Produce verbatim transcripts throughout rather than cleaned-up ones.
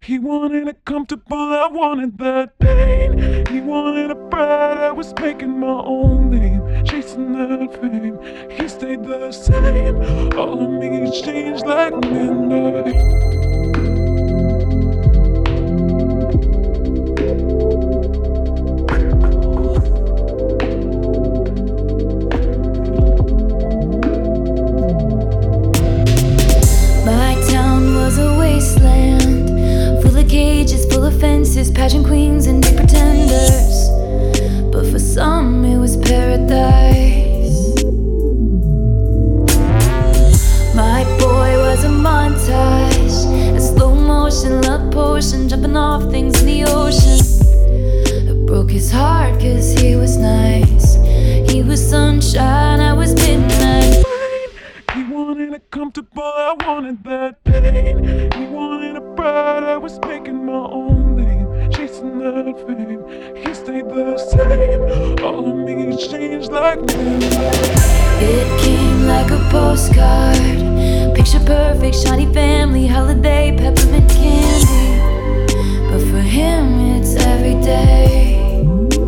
He wanted it comfortable, I wanted that pain. He wanted a bride, I was making my own name, chasing that fame. He stayed the same, all of me changed like midnight. Fences, pageant queens, and big pretenders. But for some, it was paradise. My boy was a montage, a slow motion love potion, jumping off things in the ocean. It broke his heart, cause he was nice. He was sunshine, I was midnight. He wanted it comfortable, I wanted that pain. He wanted a bride, I was making my own name, chasing that fame. He stayed the same, all of me changed like midnight. It came like a postcard, picture perfect, shiny family, holiday, peppermint candy. But for him, it's every day.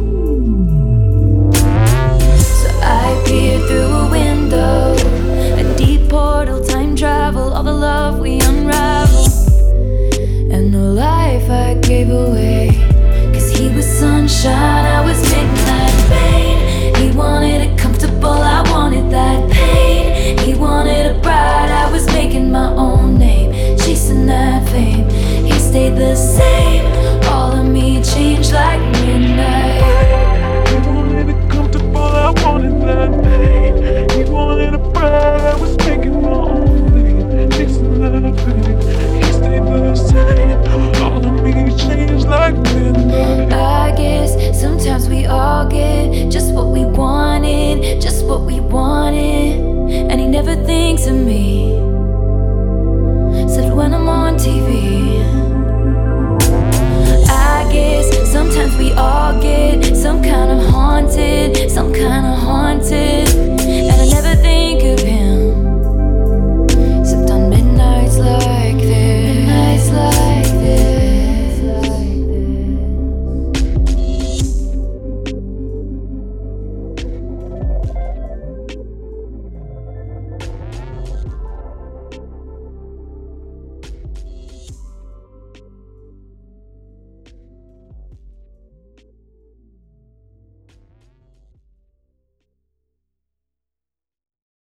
So I peered through a window, a deep portal, time travel, all the love we unravel, and the life I gave away. Cause he was sunshine, I was midnight rain. He wanted it comfortable, I wanted that pain. He wanted a bride, I was making my own name, chasing that fame. He stayed the same, all of me changed like